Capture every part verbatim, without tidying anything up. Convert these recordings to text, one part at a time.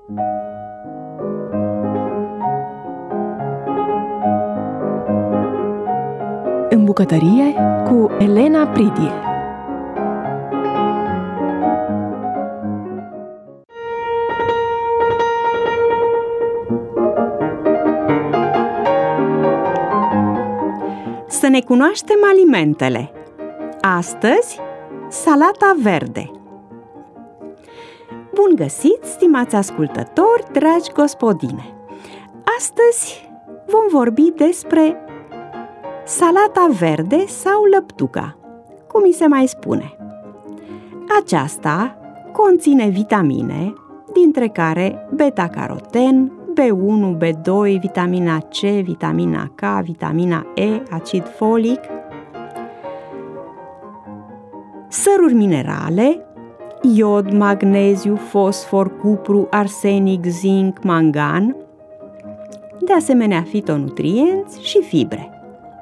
În bucătărie cu Elena Pridie. Să ne cunoaștem alimentele. Astăzi, salata verde. Bun găsit, stimați ascultători, dragi gospodine! Astăzi vom vorbi despre salata verde sau lăptuca, cum îi se mai spune. Aceasta conține vitamine, dintre care beta-caroten, B unu, B doi, vitamina C, vitamina K, vitamina E, acid folic, săruri minerale, iod, magneziu, fosfor, cupru, arsenic, zinc, mangan, de asemenea fitonutrienți și fibre.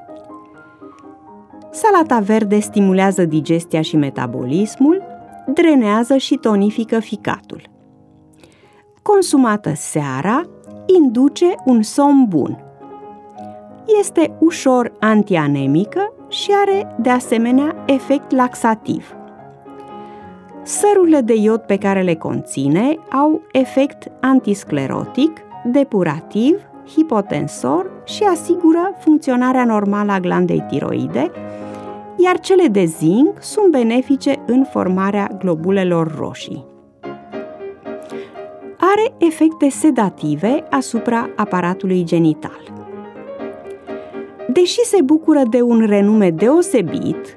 Salata verde stimulează digestia și metabolismul, drenează și tonifică ficatul. Consumată seara, induce un somn bun. Este ușor antianemică și are, de asemenea, efect laxativ. Sărurile de iod pe care le conține au efect antisclerotic, depurativ, hipotensor și asigură funcționarea normală a glandei tiroide, iar cele de zinc sunt benefice în formarea globulelor roșii. Are efecte sedative asupra aparatului genital. Deși se bucură de un renume deosebit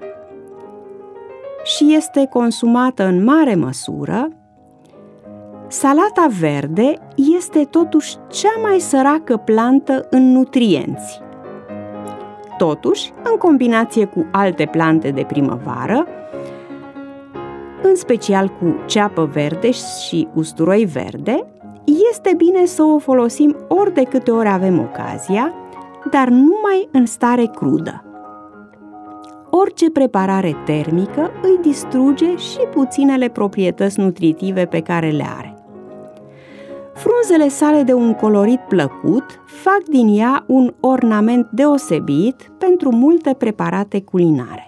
și este consumată în mare măsură, salata verde este totuși cea mai săracă plantă în nutrienți. Totuși, în combinație cu alte plante de primăvară, în special cu ceapă verde și usturoi verde, este bine să o folosim ori de câte ori avem ocazia, dar numai în stare crudă. Orice preparare termică îi distruge și puținele proprietăți nutritive pe care le are. Frunzele sale de un colorit plăcut fac din ea un ornament deosebit pentru multe preparate culinare.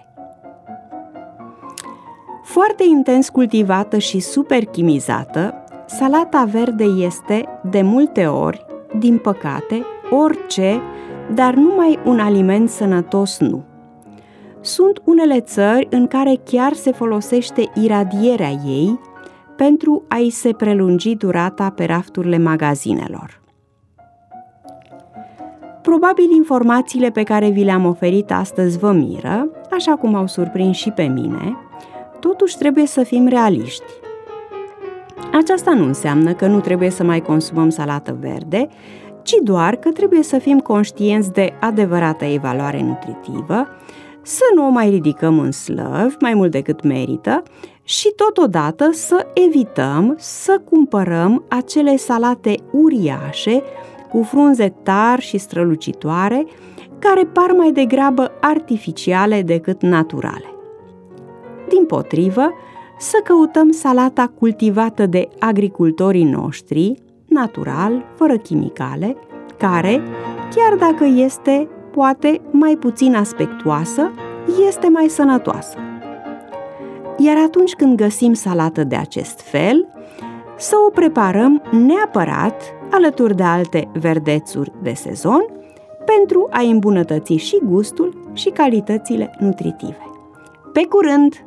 Foarte intens cultivată și superchimizată, salata verde este, de multe ori, din păcate, orice, dar numai un aliment sănătos nu. Sunt unele țări în care chiar se folosește iradierea ei pentru a-i se prelungi durata pe rafturile magazinelor. Probabil informațiile pe care vi le-am oferit astăzi vă miră, așa cum au surprins și pe mine. Totuși trebuie să fim realiști. Aceasta nu înseamnă că nu trebuie să mai consumăm salată verde, ci doar că trebuie să fim conștienți de adevărata evaluare nutritivă, să nu o mai ridicăm în slăvi mai mult decât merită și totodată să evităm să cumpărăm acele salate uriașe cu frunze tari și strălucitoare, care par mai degrabă artificiale decât naturale. Dimpotrivă, să căutăm salata cultivată de agricultorii noștri, natural, fără chimicale, care, chiar dacă este, poate, mai puțin aspectuoasă, este mai sănătoasă. Iar atunci când găsim salată de acest fel, să o preparăm neapărat alături de alte verdețuri de sezon, pentru a îmbunătăți și gustul și calitățile nutritive. Pe curând!